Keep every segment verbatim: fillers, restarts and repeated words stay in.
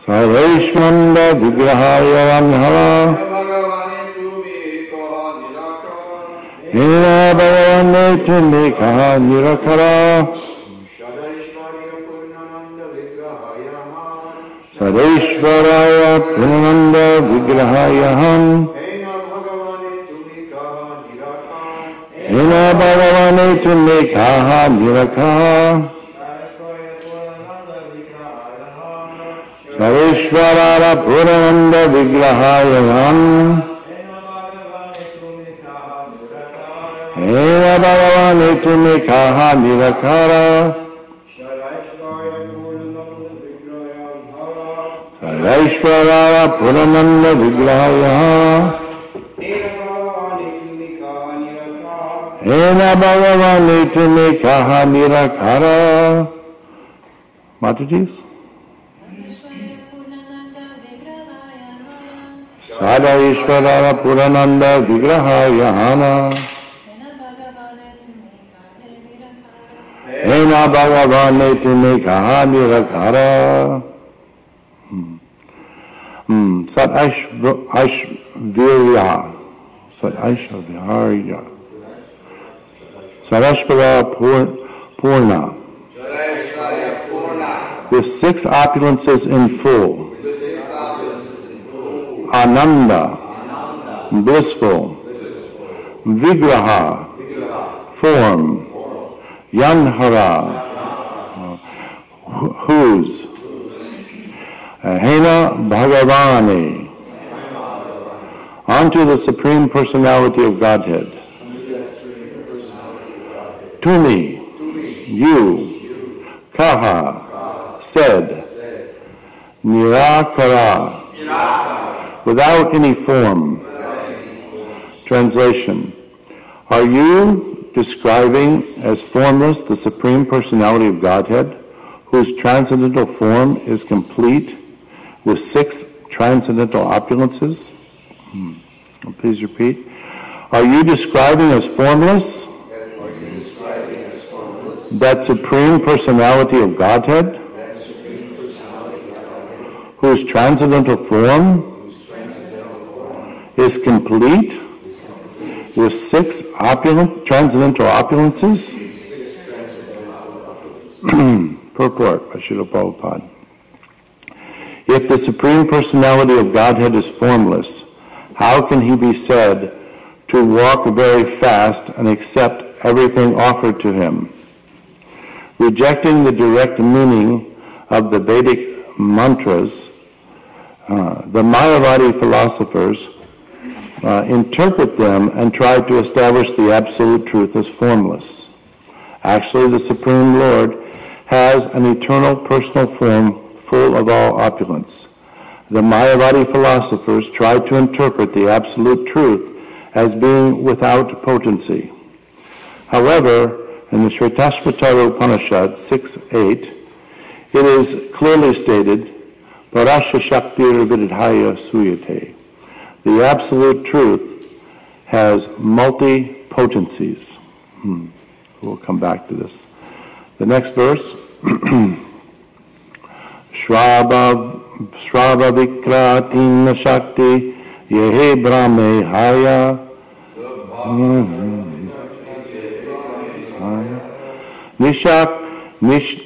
Sarveshvanda Vigrahaya Vanhala Ena Bhavane Tundikaha Nirakara Sarveshvaraya Purnananda Vigrahayaham Ena Bhavane Tundikaha Nirakara Sarveshvaraya Purnananda Vigrahayaham Ena Bhavane Tundikaha Nirakara Sarveshvaraya Purnananda Vigrahayaham Ena Bhavane Tundikaha Nirakara. Mataji's? Sarveshvaraya Purnananda Vigrahayahana Ena Bhavane Tundikaha Nirakara. Sat Aishvarya Sat Aishvarya Sarveshvaraya Purna with six opulences in full. Ananda, blissful. Vigraha, form. Yanhara, whose. Hena Bhagavane, unto the Supreme Personality of Godhead. To me, you, Kaha, said, Nirakara, without any form. Translation. Are you describing as formless the Supreme Personality of Godhead, whose transcendental form is complete with six transcendental opulences? Hmm. Please repeat. Are you describing as formless, Are you describing as formless that Supreme Personality of Godhead, that Supreme Personality of Godhead whose transcendental form, whose transcendental form is complete, is complete with six opulent, transcendental opulences? Six transcendental opulences. Purport by Srila Prabhupada. If the Supreme Personality of Godhead is formless, how can he be said to walk very fast and accept everything offered to him? Rejecting the direct meaning of the Vedic mantras, uh, the Mayavadi philosophers uh, interpret them and try to establish the absolute truth as formless. Actually, the Supreme Lord has an eternal personal form full of all opulence. The Mayavadi philosophers try to interpret the absolute truth as being without potency. However, in the Shvetashvatara Upanishad six eight, it is clearly stated, Parasya Shaktir Vidhaya Suyate. The absolute truth has multi-potencies. Hmm. We'll come back to this. The next verse, Shrava Shrava Vikratina Shakti Yehe Brahme Haya Nishak Nish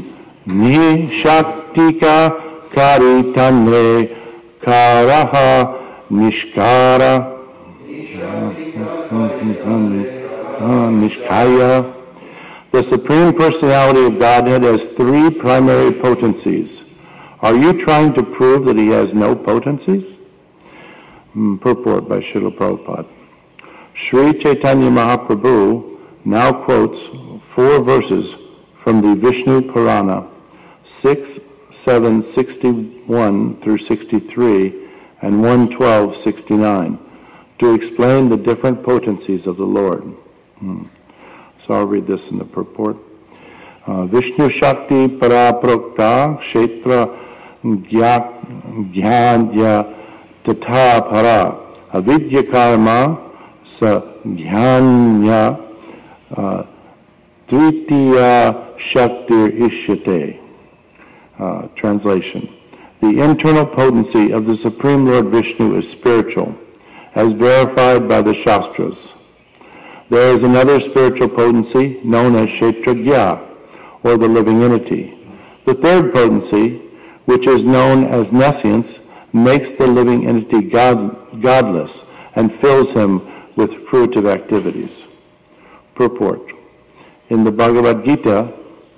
Nishaktika Karitamre Karaha Nishkara Nishkaya. The Supreme Personality of Godhead has three primary potencies. Are you trying to prove that he has no potencies? Mm, purport by Srila Prabhupada. Sri Chaitanya Mahaprabhu now quotes four verses from the Vishnu Purana, six, seven, sixty-one through sixty-three, and one twelve, sixty-nine, to explain the different potencies of the Lord. Hmm. So I'll read this in the purport. Uh, Vishnu Shakti Paraprokta Kshetra Gyanya Tata Para Avidya Karma Sa Gyanya Tritiya Shaktir Ishyate. Uh, translation. The internal potency of the Supreme Lord Vishnu is spiritual, as verified by the Shastras. There is another spiritual potency known as Kshetragya, or the living entity. The third potency, which is known as nescience, makes the living entity god, godless and fills him with fruitive activities. Purport. In the Bhagavad Gita,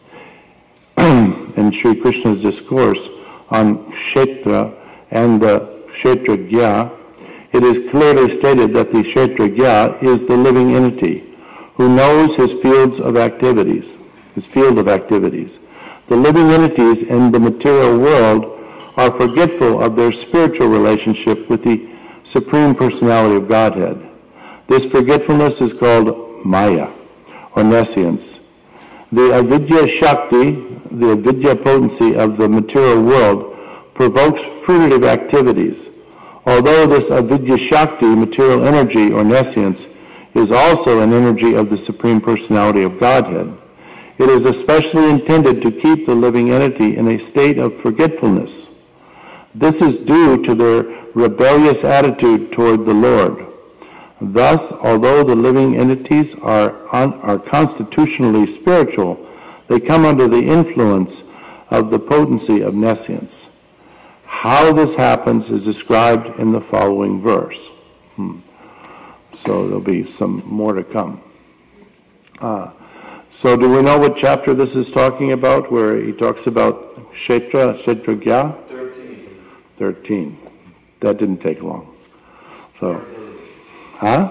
in Sri Krishna's discourse on Kshetra and the Kshetragya, it is clearly stated that the Kshetragya is the living entity who knows his fields of activities, his field of activities. The living entities in the material world are forgetful of their spiritual relationship with the Supreme Personality of Godhead. This forgetfulness is called Maya, or nescience. The avidya shakti, the avidya potency of the material world, provokes fruitive activities. Although this avidya shakti, material energy, or nescience, is also an energy of the Supreme Personality of Godhead, it is especially intended to keep the living entity in a state of forgetfulness. This is due to their rebellious attitude toward the Lord. Thus, although the living entities are, un, are constitutionally spiritual, they come under the influence of the potency of nescience. How this happens is described in the following verse. Hmm. So there'll be some more to come. Uh, so do we know what chapter this is talking about, where he talks about Kshetra, Kshetragya? thirteen. That didn't take long. So, huh?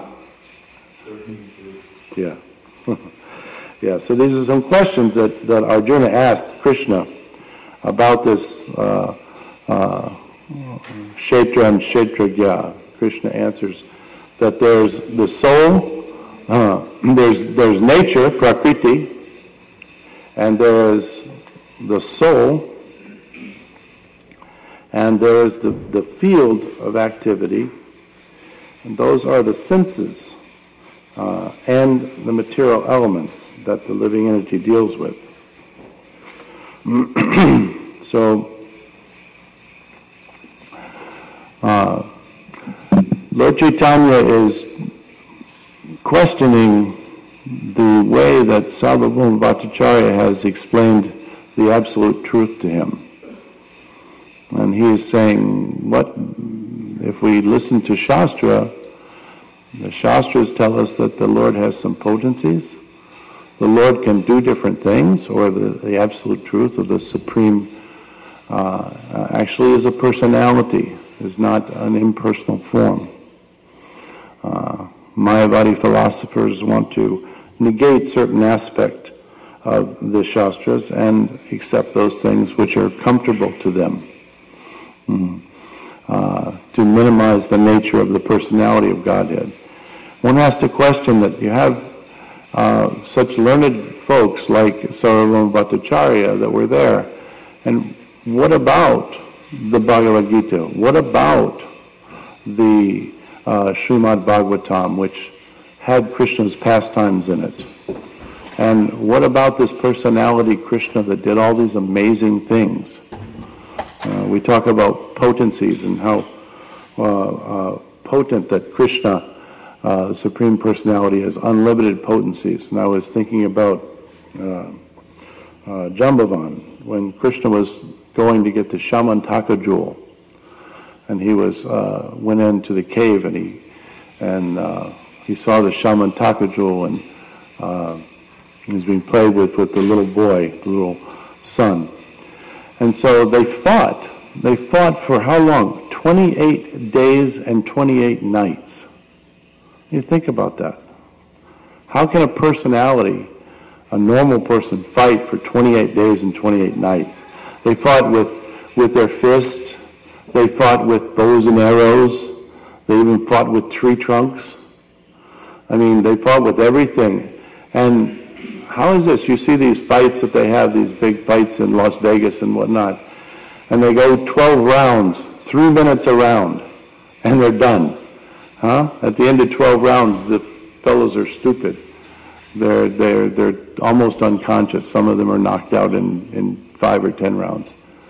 Yeah. Yeah, so these are some questions that, that Arjuna asked Krishna about this uh, uh, Kshetra and Kshetragya. Krishna answers that there's the soul, uh, there's, there's nature, Prakriti, and there is the soul, and there is the, the field of activity, and those are the senses uh, and the material elements that the living entity deals with. So, uh, Lord Chaitanya is questioning the way that Sarvabhauma Bhattacharya has explained the absolute truth to him. And he is saying, what if we listen to Shastra, the Shastras tell us that the Lord has some potencies. The Lord can do different things, or the, the absolute truth of the Supreme uh, actually is a personality, is not an impersonal form. Uh, Mayavadi philosophers want to negate certain aspect of the Shastras and accept those things which are comfortable to them. Mm. Uh, to minimize the nature of the personality of Godhead. One has to question that you have uh, such learned folks like Sarvabhauma Bhattacharya that were there, and what about the Bhagavad Gita? What about the uh, Srimad Bhagavatam, which had Krishna's pastimes in it? And what about this personality Krishna that did all these amazing things? Uh, we talk about potencies and how uh, uh, potent that Krishna, uh, Supreme Personality, has unlimited potencies. And I was thinking about uh, uh, Jambavan, when Krishna was going to get the Shamantaka jewel, and he was uh, went into the cave and he and uh, he saw the Shamantaka jewel, and uh, he was being played with with the little boy, the little son. And so they fought. They fought for how long? twenty-eight days and twenty-eight nights. You think about that. How can a personality, a normal person, fight for twenty-eight days and twenty-eight nights? They fought with, with their fists. They fought with bows and arrows. They even fought with tree trunks. I mean, they fought with everything. And how is this? You see these fights that they have, these big fights in Las Vegas and whatnot, and they go twelve rounds, three minutes a round, and they're done. Huh? At the end of twelve rounds, the fellows are stupid. They're they're they're almost unconscious. Some of them are knocked out in, in five or ten rounds.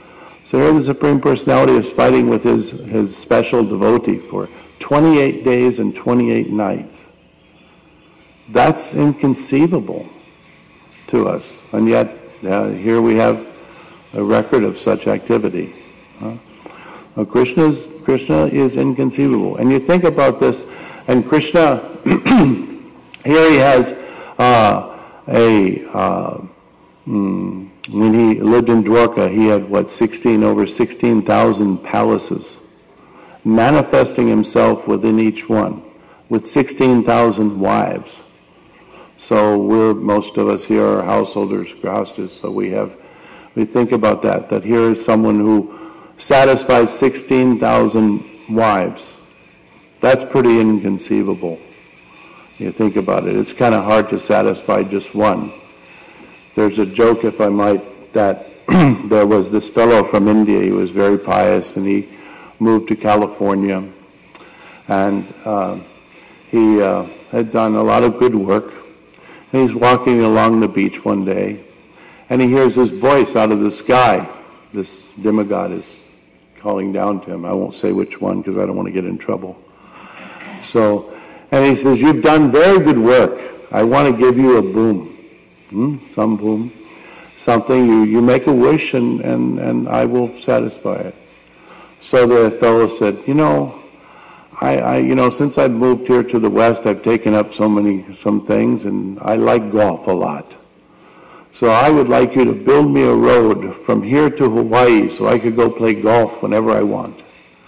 So here the Supreme Personality is fighting with his, his special devotee for twenty-eight days and twenty-eight nights. That's inconceivable to us. And yet, uh, here we have a record of such activity. Huh? Well, Krishna's, Krishna is inconceivable. And you think about this, and Krishna, here he has uh, a, uh, mm, when he lived in Dwarka, he had, what, sixteen, over sixteen thousand palaces, manifesting himself within each one, with sixteen thousand wives. So we're, most of us here are householders, grahastas, so we have, we think about that, that here is someone who satisfies sixteen thousand wives. That's pretty inconceivable. You think about it. It's kind of hard to satisfy just one. There's a joke, if I might, that there was this fellow from India. He was very pious, and he moved to California, and uh, he uh, had done a lot of good work. And he's walking along the beach one day, and he hears this voice out of the sky. This demigod is calling down to him. I won't say which one because I don't want to get in trouble. So, and he says, "You've done very good work. I want to give you a boom." Hmm? Some boom. Something, you, you make a wish and, and, and I will satisfy it. So the fellow said, you know, I, I, you know, since I've moved here to the West, I've taken up so many, some things, and I like golf a lot. So I would like you to build me a road from here to Hawaii so I could go play golf whenever I want.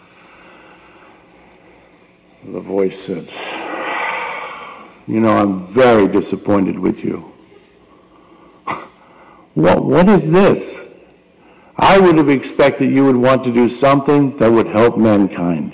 The voice said, you know, I'm very disappointed with you. What, what is this? I would have expected you would want to do something that would help mankind.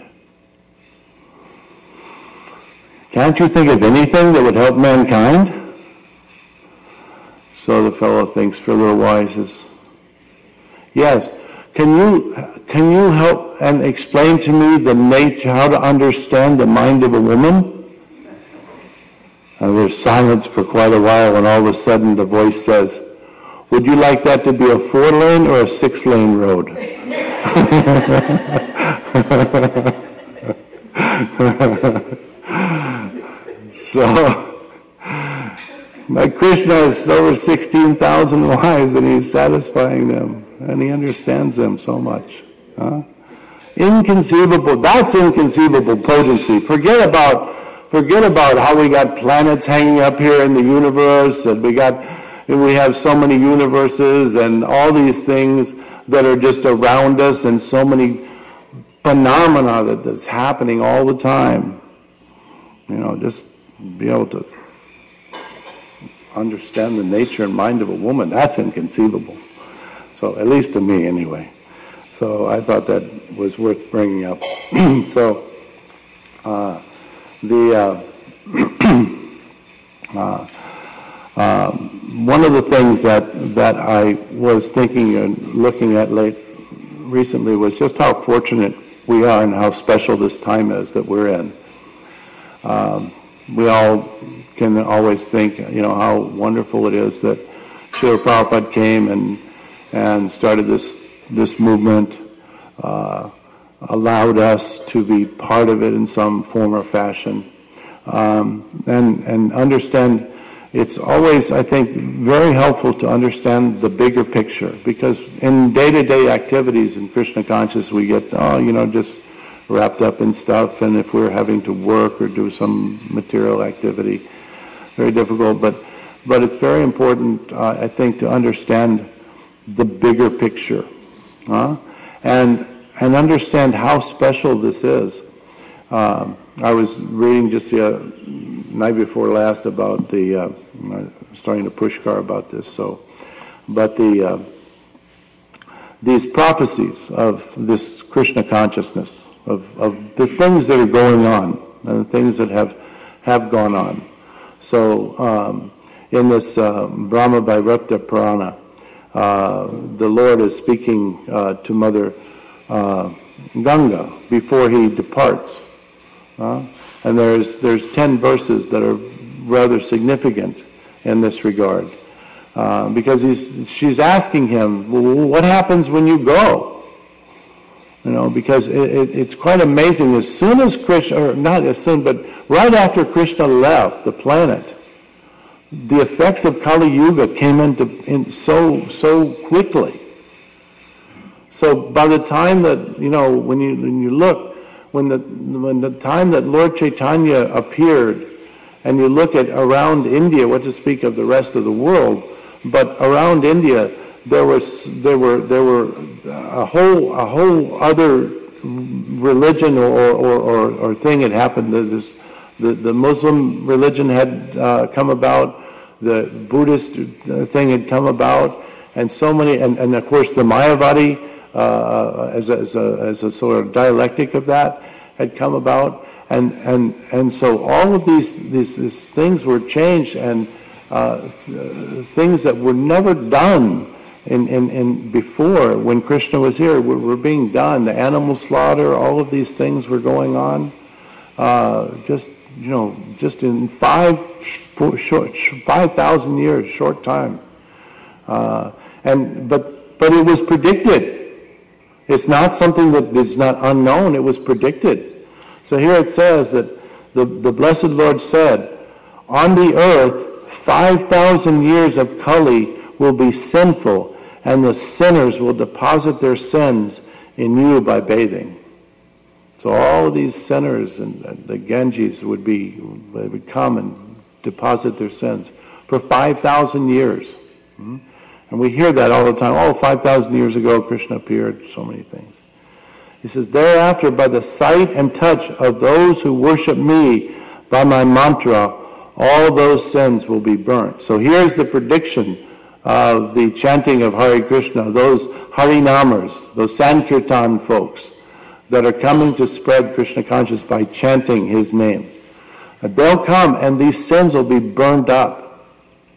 Can't you think of anything that would help mankind? So the fellow thinks for a little while. He says, yes, can you, can you help and explain to me the nature, how to understand the mind of a woman? And there's silence for quite a while, and all of a sudden the voice says, would you like that to be a four-lane or a six-lane road? So, my Krishna has over sixteen thousand wives, and he's satisfying them, and he understands them so much. Huh? Inconceivable. That's inconceivable potency. Forget about, forget about how we got planets hanging up here in the universe, and we got, we have so many universes, and all these things that are just around us, and so many phenomena that that's happening all the time. You know, just be able to understand the nature and mind of a woman, that's inconceivable. So, at least to me anyway. So I thought that was worth bringing up. So, uh, the, uh, uh, um, one of the things that, that I was thinking and looking at late recently was just how fortunate we are and how special this time is that we're in. Um, we all can always think, you know, how wonderful it is that Srila Prabhupada came and and started this this movement, uh, allowed us to be part of it in some form or fashion, um, and and understand. It's always, I think, very helpful to understand the bigger picture, because in day-to-day activities in Krishna consciousness we get, oh, you know, just wrapped up in stuff, and if we're having to work or do some material activity, very difficult. But but it's very important, uh, I think, to understand the bigger picture, huh? and and understand how special this is. Um, I was reading just the uh, night before last about the, uh, I'm starting to pushkar about this, so, but the, uh, these prophecies of this Krishna consciousness, of, of the things that are going on, and the things that have, have gone on. So, um, in this uh, Brahma Vaivakta Purana, uh, the Lord is speaking uh, to Mother uh, Ganga before he departs. Uh, and there's there's ten verses that are rather significant in this regard, uh, because he's she's asking him, well, what happens when you go? You know, because it, it, it's quite amazing. As soon as Krishna, or not as soon, but right after Krishna left the planet, the effects of Kali Yuga came into in so so quickly. So by the time that, you know, when you when you look, when the when the time that Lord Chaitanya appeared, and you look at around India, what to speak of the rest of the world, but around India, there was there were there were a whole a whole other religion or or, or, or thing had happened. This, the the Muslim religion had uh, come about, the Buddhist thing had come about, and so many, and, and of course the Mayavadi uh, as a, as a as a sort of dialectic of that had come about, and and and so all of these these, these things were changed, and uh, things that were never done In, in, in before, when Krishna was here, were, were being done. The animal slaughter, all of these things were going on. Uh, just you know, just in five short, five thousand years, short time. Uh, and but but it was predicted. It's not something that is not unknown. It was predicted. So here it says that the the blessed Lord said, "On the earth, five thousand years of Kali will be sinful, and the sinners will deposit their sins in you by bathing." So all of these sinners and the Ganges would be they would come and deposit their sins for five thousand years. And we hear that all the time. Oh, five thousand years ago Krishna appeared, so many things. He says, "Thereafter, by the sight and touch of those who worship me by my mantra, all those sins will be burnt." So here's the prediction of the chanting of Hare Krishna, those Harinamers, those Sankirtan folks that are coming to spread Krishna consciousness by chanting his name. They'll come and these sins will be burned up.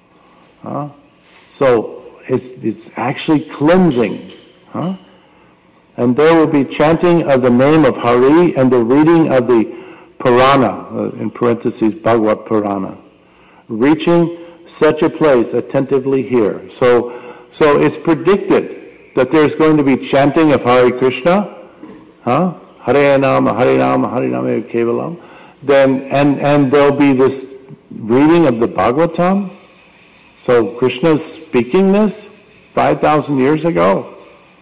Huh? So it's it's actually cleansing. Huh? And there will be chanting of the name of Hari and the reading of the Purana, uh, in parentheses, Bhagavad Purana, reaching such a place, attentively hear. So, so it's predicted that there's going to be chanting of Hare Krishna, huh? Hare Nama, Hare Nama, Hare Nama Kevalam. Then, and and there'll be this reading of the Bhagavatam. So Krishna's speaking this five thousand years ago.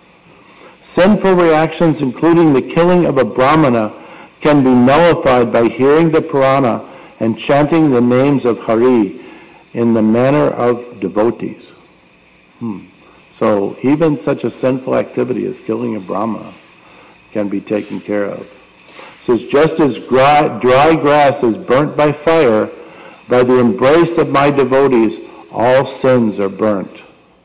Sinful reactions, including the killing of a Brahmana, can be nullified by hearing the Purana and chanting the names of Hari in the manner of devotees. Hmm. So even such a sinful activity as killing a Brahmana can be taken care of. It says, just as dry, dry grass is burnt by fire, by the embrace of my devotees, all sins are burnt.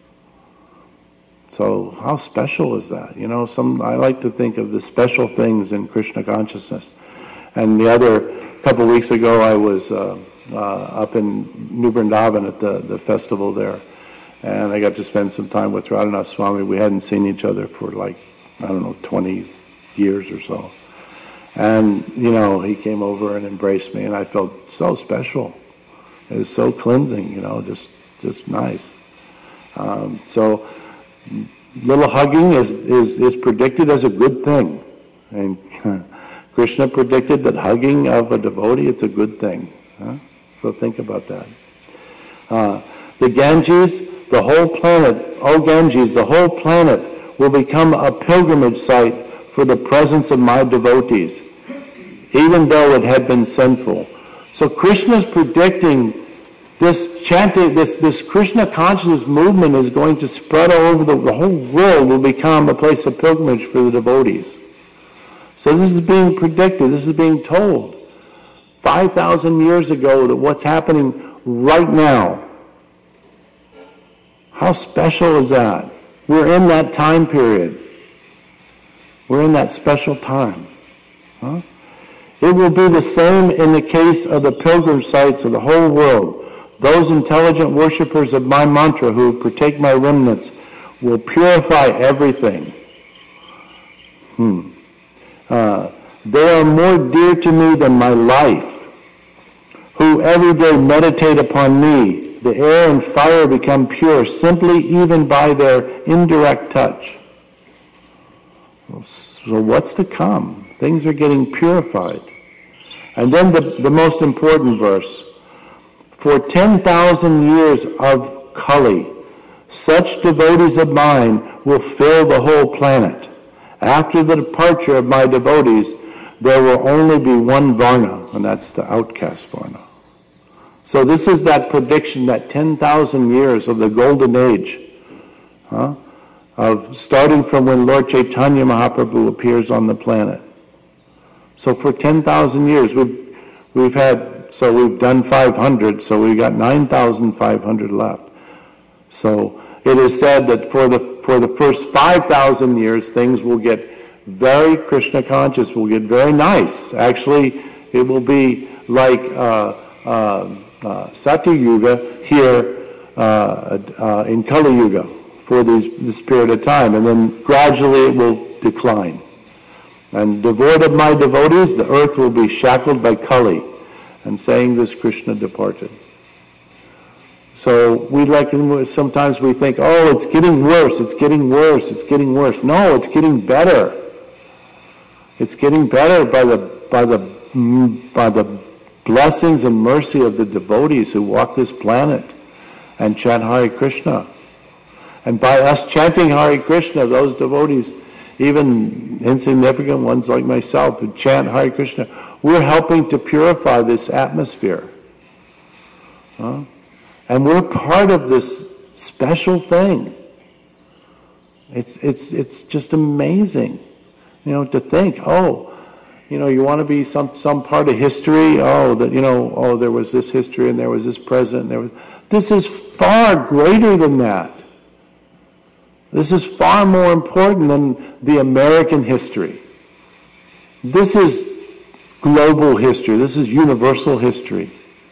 So how special is that? You know, some I like to think of the special things in Krishna consciousness. And the other, a couple of weeks ago, I was uh, uh, up in New Vrindavan at the, the festival there. And I got to spend some time with Radhanath Swami. We hadn't seen each other for like, I don't know, twenty years or so. And, you know, he came over and embraced me, and I felt so special. It was so cleansing, you know, just just nice. Um, so little hugging is, is, is predicted as a good thing. And Krishna predicted that hugging of a devotee, it's a good thing. Huh? So think about that. Uh, the Ganges, the whole planet, oh Ganges, the whole planet will become a pilgrimage site for the presence of my devotees, even though it had been sinful. So Krishna's predicting this chanting, this, this Krishna consciousness movement is going to spread all over the, the whole world, will become a place of pilgrimage for the devotees. So this is being predicted, this is being told five thousand years ago that what's happening right now. How special is that? We're in that time period. We're in that special time. Huh? It will be the same in the case of the pilgrim sites of the whole world. Those intelligent worshippers of my mantra who partake my remnants will purify everything. Hmm. Uh, they are more dear to me than my life, who every day meditate upon me. The air and fire become pure simply even by their indirect touch. So what's to come? Things are getting purified. And then the, the most important verse. For ten thousand years of Kali, such devotees of mine will fill the whole planet. After the departure of my devotees, there will only be one Varna, and that's the outcast Varna. So this is that prediction, that ten thousand years of the golden age, huh? Of starting from when Lord Chaitanya Mahaprabhu appears on the planet. So for ten thousand years, we've, we've had, so we've done five hundred, so we've got nine thousand five hundred left. So it is said that for the for the first five thousand years, things will get very Krishna conscious, will get very nice. Actually, it will be like uh, uh, uh, Satya Yuga here uh, uh, in Kali Yuga for these, this period of time, and then gradually it will decline. And devoid of my devotees, the earth will be shackled by Kali. And saying this, Krishna departed. So we like sometimes we think, oh, it's getting worse, it's getting worse, it's getting worse. No, it's getting better. It's getting better by the by the by the blessings and mercy of the devotees who walk this planet and chant Hare Krishna. And by us chanting Hare Krishna, those devotees, even insignificant ones like myself who chant Hare Krishna, we're helping to purify this atmosphere. Huh? And we're part of this special thing. It's it's it's just amazing, you know, to think, oh, you know, you want to be some some part of history. Oh, that you know, oh, there was this history and there was this president. And there was this is far greater than that. This is far more important than the American history. This is global history. This is universal history.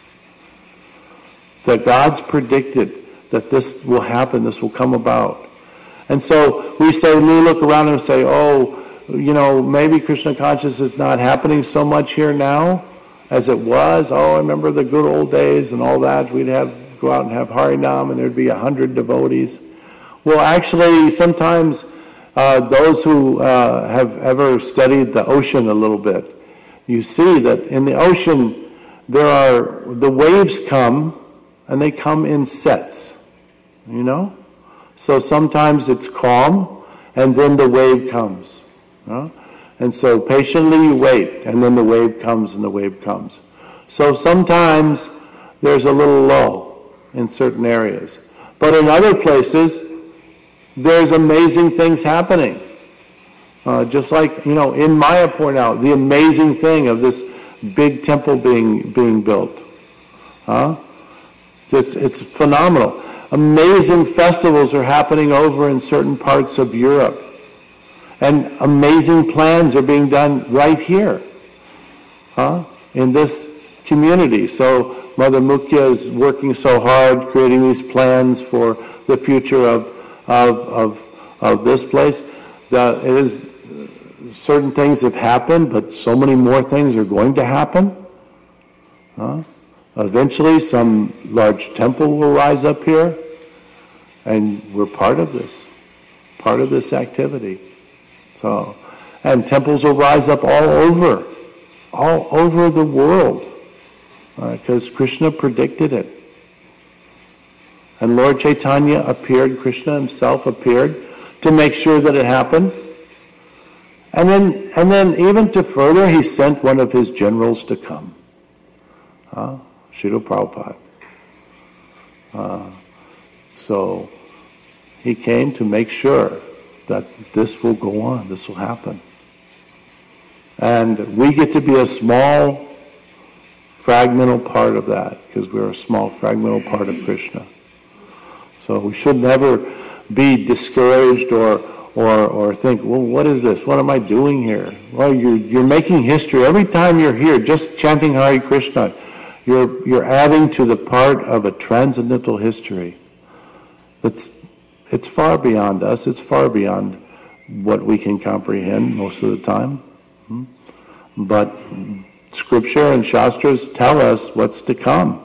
That God's predicted that this will happen, this will come about. And so we say, we look around and say, oh, you know, maybe Krishna consciousness is not happening so much here now as it was. Oh, I remember the good old days and all that. We'd have go out and have Harinam and there'd be a hundred devotees. Well, actually, sometimes uh, those who uh, have ever studied the ocean a little bit, you see that in the ocean there are, the waves come and they come in sets, you know? So sometimes it's calm and then the wave comes. You know? And so patiently you wait and then the wave comes and the wave comes. So sometimes there's a little lull in certain areas. But in other places, there's amazing things happening. Uh, just like, you know, in Mayapur now, the amazing thing of this big temple being being built. Huh? Just, it's phenomenal. Amazing festivals are happening over in certain parts of Europe. And amazing plans are being done right here. Huh? In this community. So Mother Mukhya is working so hard, creating these plans for the future of Of, of of this place. That it is, certain things have happened, but so many more things are going to happen. Huh? Eventually, some large temple will rise up here, and we're part of this, part of this activity. So, and temples will rise up all over, all over the world, because uh, Krishna predicted it. And Lord Chaitanya appeared, Krishna himself appeared to make sure that it happened. And then, and then even to further, he sent one of his generals to come. Uh, Srila Prabhupada. Uh, so he came to make sure that this will go on, this will happen. And we get to be a small, fragmental part of that, because we're a small, fragmental part of Krishna. So we should never be discouraged or or or think, well, what is this? What am I doing here? Well, you're you're making history. Every time you're here, just chanting Hare Krishna, you're you're adding to the part of a transcendental history. It's it's far beyond us. It's far beyond what we can comprehend most of the time. But Scripture and Shastras tell us what's to come.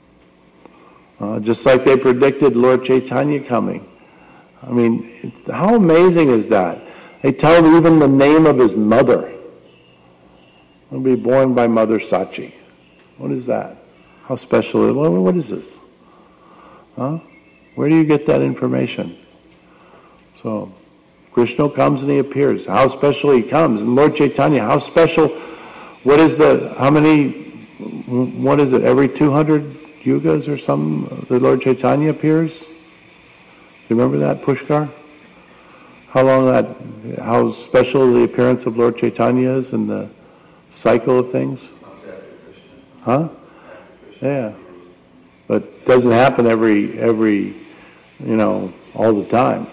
Uh, just like they predicted Lord Chaitanya coming. I mean, how amazing is that? They tell even the name of his mother. He'll be born by Mother Sachi. What is that? How special is it? What is this? Huh? Where do you get that information? So, Krishna comes and he appears. How special he comes. And Lord Chaitanya, how special, what is the, how many, what is it, every two hundred yugas or something, the Lord Chaitanya appears? Do you remember that, Pushkar? How long that, how special the appearance of Lord Chaitanya is in the cycle of things? Huh? Yeah. But it doesn't happen every, every, you know, all the time.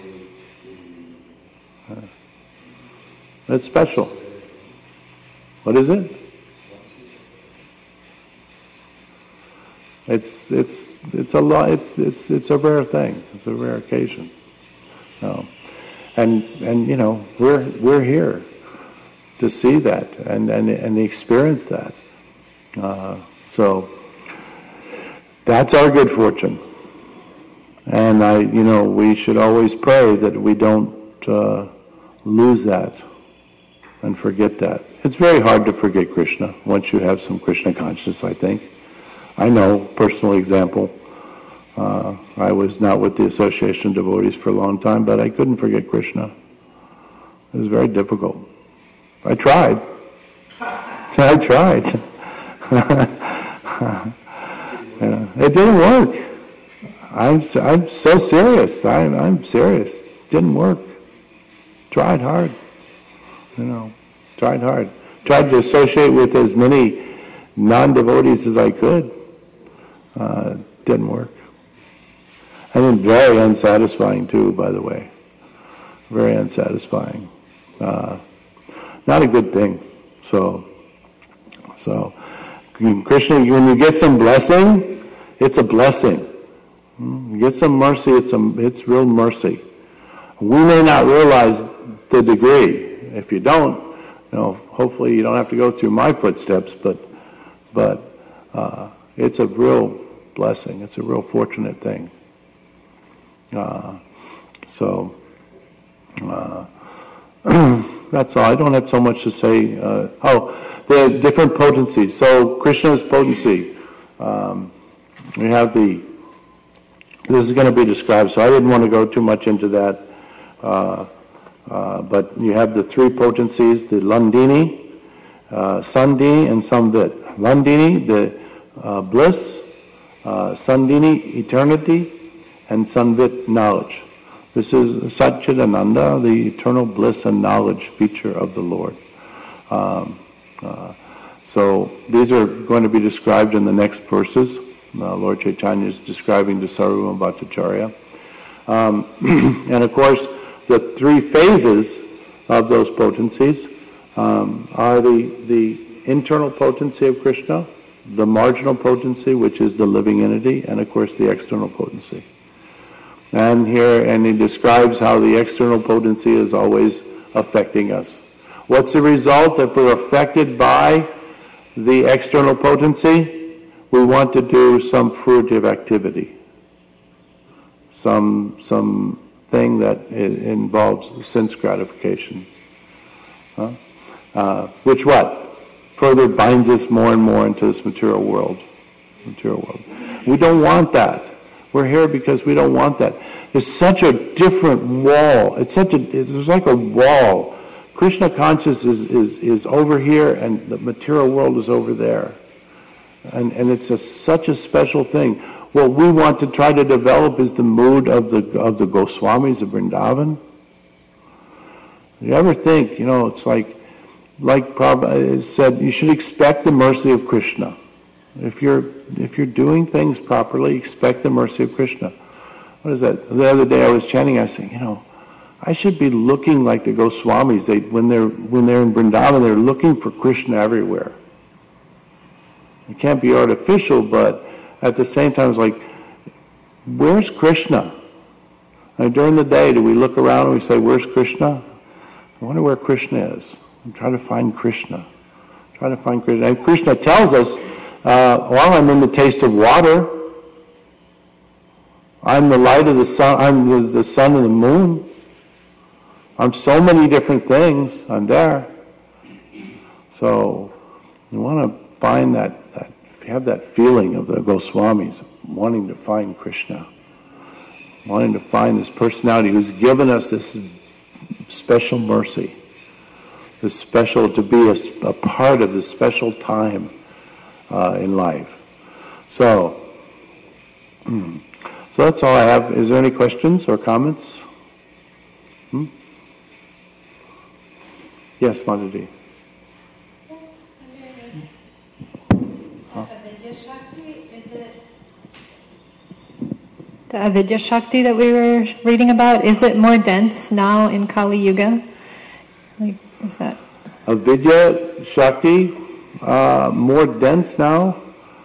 It's special. What is it? It's it's it's a lot. It's it's it's a rare thing. It's a rare occasion. No. And and you know we're we're here to see that and and and experience that. Uh, so that's our good fortune. And I you know we should always pray that we don't uh, lose that and forget that. It's very hard to forget Krishna once you have some Krishna consciousness, I think. I know, personal example, uh, I was not with the Association of Devotees for a long time, but I couldn't forget Krishna. It was very difficult. I tried. I tried. Yeah, it didn't work. I'm I'm so serious. I'm I'm serious. It didn't work. Tried hard. You know, tried hard. Tried to associate with as many non-devotees as I could. Uh, didn't work. And then very unsatisfying too, by the way. Very unsatisfying. Uh, not a good thing. So, so Krishna, when you get some blessing, it's a blessing. You get some mercy, it's a, it's real mercy. We may not realize the degree. If you don't, you know, hopefully you don't have to go through my footsteps, but but uh, it's a real blessing. It's a real fortunate thing. Uh, so uh, that's all. I don't have so much to say. Uh, oh, the different potencies. So Krishna's potency. Um, we have the. This is going to be described, so I didn't want to go too much into that. Uh, Uh, but you have the three potencies, the Landini, uh, Sandini, and Samvit. Landini, the uh, bliss, uh, Sandini, eternity, and Samvit, knowledge. This is Satchidananda, the eternal bliss and knowledge feature of the Lord. Um, uh, so these are going to be described in the next verses. Uh, Lord Chaitanya is describing to Sarvabhauma Bhattacharya. Um, and of course, the three phases of those potencies um, are the, the internal potency of Krishna, the marginal potency, which is the living entity, and of course the external potency. And here, and he describes how the external potency is always affecting us. What's the result if we're affected by the external potency? We want to do some fruitive activity, some some. thing that involves sense gratification. Huh? Uh, which what? Further binds us more and more into this material world. Material world. We don't want that. We're here because we don't want that. There's such a different wall. It's such a, it's like a wall. Krishna consciousness is, is, is over here and the material world is over there. And, and it's a, such a special thing. What we want to try to develop is the mood of the of the Goswamis of Vrindavan. You ever think, you know, it's like, like Prabhupada said, you should expect the mercy of Krishna. If you're if you're doing things properly, expect the mercy of Krishna. What is that? The other day I was chanting, I was saying, you know, I should be looking like the Goswamis. They when they're when they're in Vrindavan, they're looking for Krishna everywhere. It can't be artificial, but at the same time, it's like, where's Krishna? And during the day, do we look around and we say, where's Krishna? I wonder where Krishna is. I'm trying to find Krishna. Try to find Krishna. And Krishna tells us, uh, well, I'm in the taste of water. I'm the light of the sun. I'm the, the sun and the moon. I'm so many different things. I'm there. So you want to find that, that, have that feeling of the Goswamis, wanting to find Krishna, wanting to find this personality who's given us this special mercy, this special, to be a, a part of this special time uh, in life. So, so that's all I have. Is there any questions or comments? Hmm? Yes, Madhuri. Avidya Shakti, is it the Avidya Shakti that we were reading about? Is it more dense now in Kali Yuga? Like, is that Avidya Shakti uh, more dense now?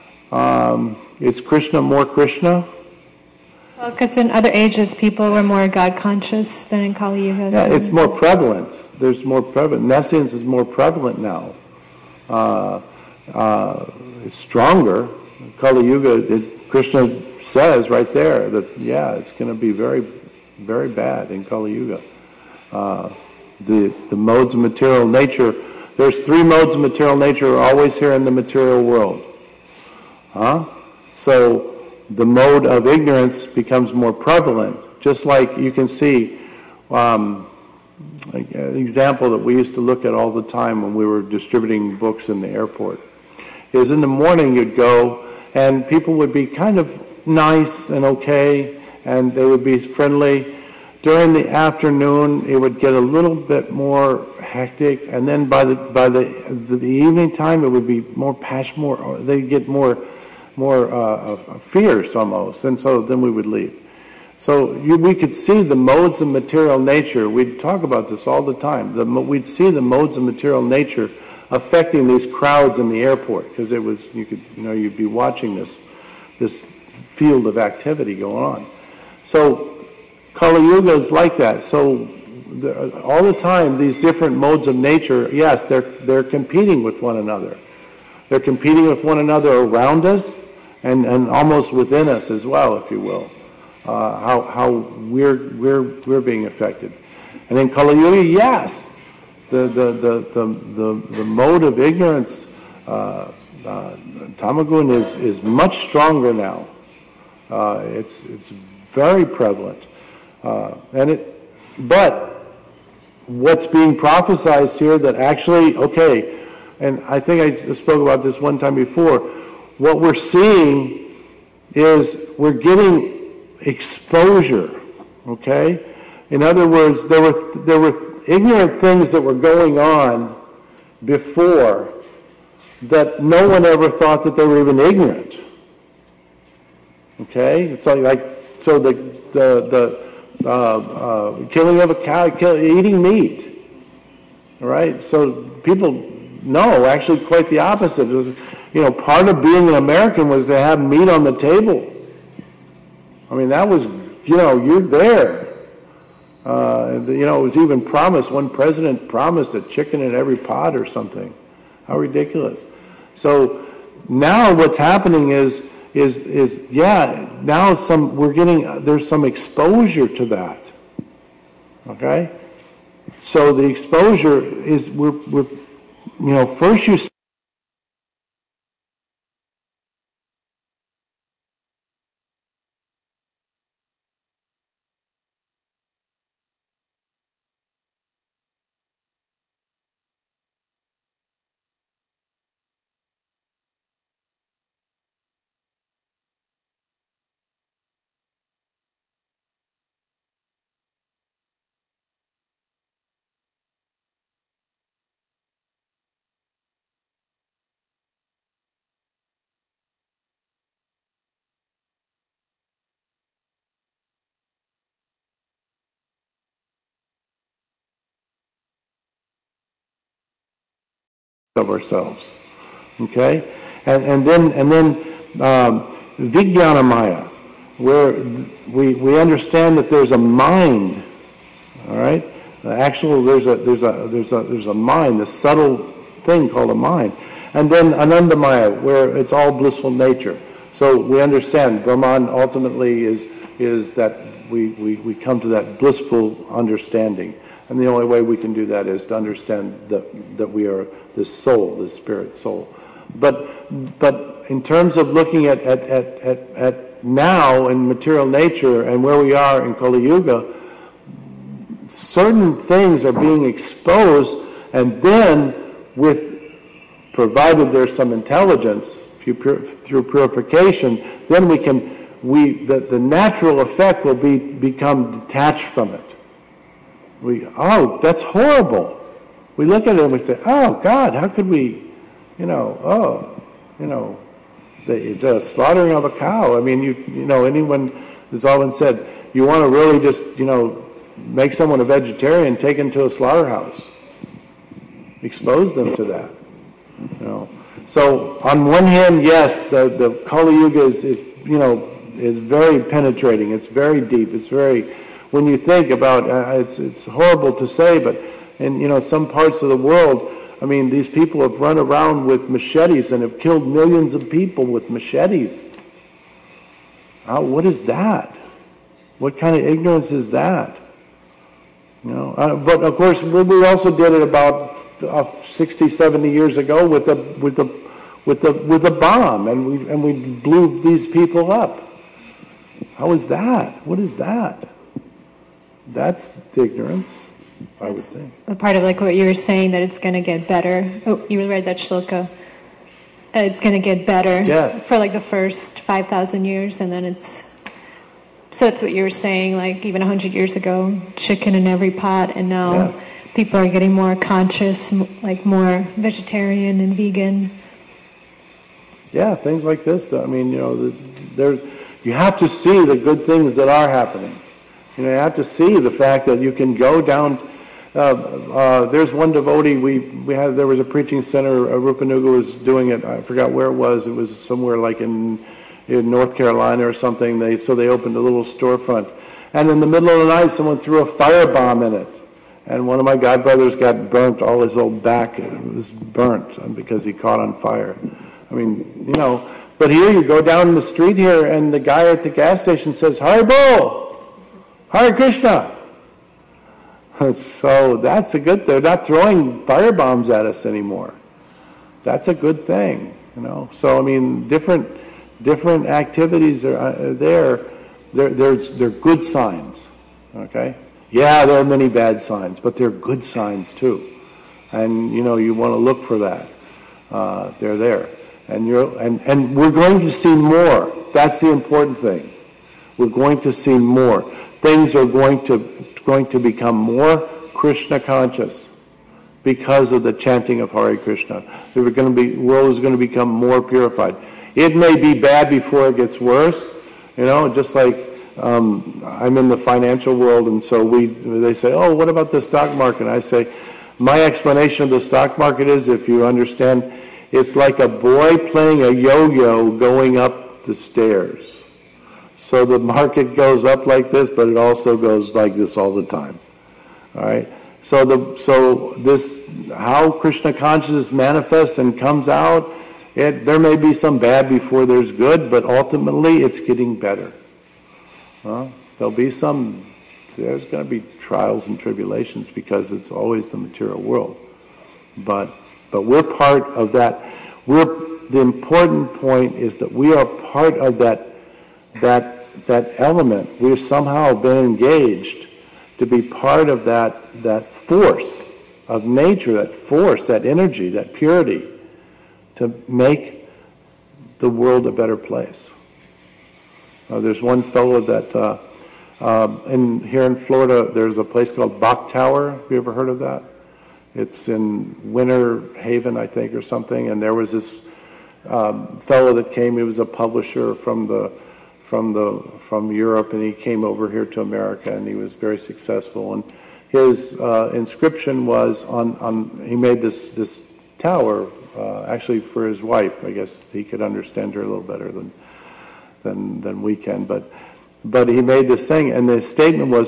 Um, is Krishna more Krishna? Well, because in other ages people were more God conscious than in Kali Yuga. Yeah, so. it's more prevalent. There's more prevalent. Nescience is more prevalent now. Uh, uh, it's stronger. Kali Yuga, it, Krishna says right there that, yeah, it's going to be very, very bad in Kali Yuga. Uh, the, the modes of material nature, there's three modes of material nature always here in the material world. Huh? So the mode of ignorance becomes more prevalent, just like you can see um, like an example that we used to look at all the time when we were distributing books in the airport is in the morning you'd go and people would be kind of nice and okay and they would be friendly. During the afternoon it would get a little bit more hectic, and then by the by the the evening time it would be more passion, more they'd get more more uh, fierce almost, and so then we would leave. So you, we could see the modes of material nature. We'd talk about this all the time. The, we'd see the modes of material nature affecting these crowds in the airport, because it was you could you know you'd be watching this this field of activity going on. So Kali Yuga is like that. So the, all the time these different modes of nature, yes, they're they're competing with one another. They're competing with one another around us and, and almost within us as well, if you will. Uh, how how we're we're we're being affected. And in Kali Yuga, yes, the the the the the, the mode of ignorance, uh, uh, Tamagun is is much stronger now. Uh, it's it's very prevalent, uh, and it. But what's being prophesized here that actually, okay, and I think I spoke about this one time before. What we're seeing is we're getting exposure, okay? In other words, there were there were ignorant things that were going on before that no one ever thought that they were even ignorant. Okay? It's like, like so the the the uh, uh, killing of a cow, kill, eating meat. All right? So people no, actually quite the opposite. It was, you know, part of being an American was to have meat on the table. I mean, that was, you know, you're there. Uh, you know, it was even promised, one president promised a chicken in every pot or something. How ridiculous. So now what's happening is, is, is yeah, now some, we're getting, there's some exposure to that. Okay? So the exposure is, we're, we're you know, first you of ourselves, okay, and and then and then um, Vijnanamaya, where we we understand that there's a mind, all right. Actual there's a there's a there's a there's a mind, the subtle thing called a mind, and then Anandamaya, where it's all blissful nature. So we understand Brahman ultimately is is that we we we come to that blissful understanding And the only way we can do that is to understand that, that we are this soul, this spirit soul. But, but in terms of looking at, at, at, at, at now in material nature and where we are in Kali Yuga, certain things are being exposed, and then with, provided there's some intelligence through purification, then we can, we the, the natural effect will be become detached from it. We, oh, that's horrible. We look at it and we say, oh, God, how could we, you know, oh, you know, the, the slaughtering of a cow. I mean, you you know, anyone has often said, you want to really just, you know, make someone a vegetarian, take them to a slaughterhouse. Expose them to that, you know. So on one hand, yes, the, the Kali Yuga is, is, you know, is very penetrating. It's very deep. It's very, when you think about, uh, it's it's horrible to say, but in, you know, some parts of the world, I mean, these people have run around with machetes and have killed millions of people with machetes. How, what is that? What kind of ignorance is that? You know, uh, but of course, we also did it about uh, sixty, seventy years ago with the with the with the with the bomb, and we and we blew these people up. How is that? What is that? That's ignorance, I would think. A part of like what you were saying, that it's going to get better. Oh, you read that shloka. Uh, it's going to get better. Yes. For like the first five thousand years, and then it's. So that's what you were saying, like even a hundred years ago, chicken in every pot, and now Yeah. people are getting more conscious, m- like more vegetarian and vegan. Yeah, things like this. I mean, you know, the, there. You have to see the good things that are happening. You know, you have to see the fact that you can go down. Uh, uh, there's one devotee we we had. There was a preaching center. Uh, Rupanuga was doing it. I forgot where it was. It was somewhere like in in North Carolina or something. They so they opened a little storefront, and in the middle of the night, someone threw a firebomb in it, and one of my godbrothers got burnt. All his whole back was burnt because he caught on fire. I mean, you know. But here you go down the street here, and the guy at the gas station says, "Haribol, Hare Krishna." So that's a good. They're not throwing firebombs at us anymore. That's a good thing, you know. So I mean, different different activities are, are there. They're, they're they're good signs. Okay. Yeah, there are many bad signs, but they're good signs too, and you know you want to look for that. Uh, they're there. And you're and, and we're going to see more. That's the important thing. We're going to see more. Things are going to going to become more Krishna conscious because of the chanting of Hare Krishna. We're going to be world is going to become more purified. It may be bad before it gets worse. You know, just like um, I'm in the financial world, and so we they say, oh, what about the stock market? I say, my explanation of the stock market is, if you understand, it's like a boy playing a yo-yo going up the stairs. So the market goes up like this, but it also goes like this all the time. All right. So the so this how Krishna consciousness manifests and comes out. It, there may be some bad before there's good, but ultimately it's getting better. Huh? There'll be some. There's going to be trials and tribulations because it's always the material world, but. But we're part of that. We're the important point is that we are part of that that that element. We've somehow been engaged to be part of that that force of nature, that force, that energy, that purity, to make the world a better place. Uh, there's one fellow that uh, uh, in here in Florida. There's a place called Bach Tower. Have you ever heard of that? It's in Winter Haven, I think, or something. And there was this um, fellow that came. He was a publisher from the from the from Europe, and he came over here to America, and he was very successful. And his uh, inscription was on on. He made this this tower uh, actually for his wife. I guess he could understand her a little better than than than we can. But but he made this thing, and the statement was,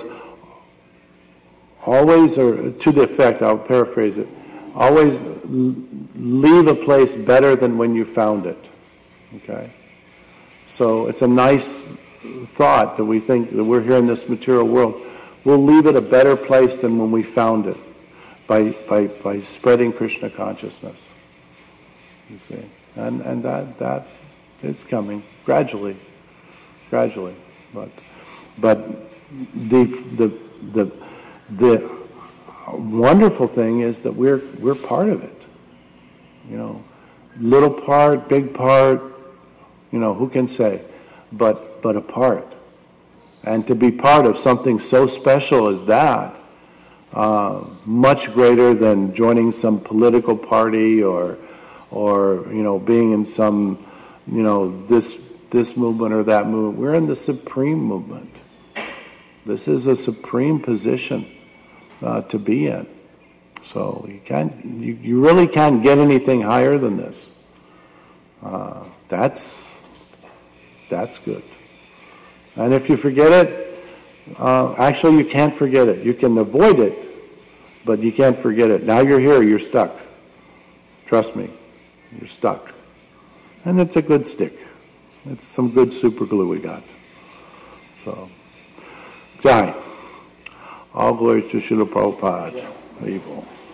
always, or to the effect, I'll paraphrase it, always leave a place better than when you found it. Okay? So it's a nice thought that we think that we're here in this material world. we'll leave it a better place than when we found it by, by, by spreading Krishna consciousness. You see, and, and that, that is coming gradually, gradually. But, but the, the, the, the wonderful thing is that we're, we're part of it. You know, little part, big part, you know, who can say, but, but a part. And to be part of something so special as that, uh, much greater than joining some political party or, or you know, being in some, you know, this this movement or that movement. We're in the supreme movement. This is a supreme position uh, to be in. So you can't, you, you really can't get anything higher than this. Uh, that's that's good. And if you forget it, uh, actually you can't forget it. You can avoid it, but you can't forget it. Now you're here, you're stuck. Trust me, you're stuck. And it's a good stick. It's some good super glue we got. So, Jai. All glory to Srila Prabhupada. Evil.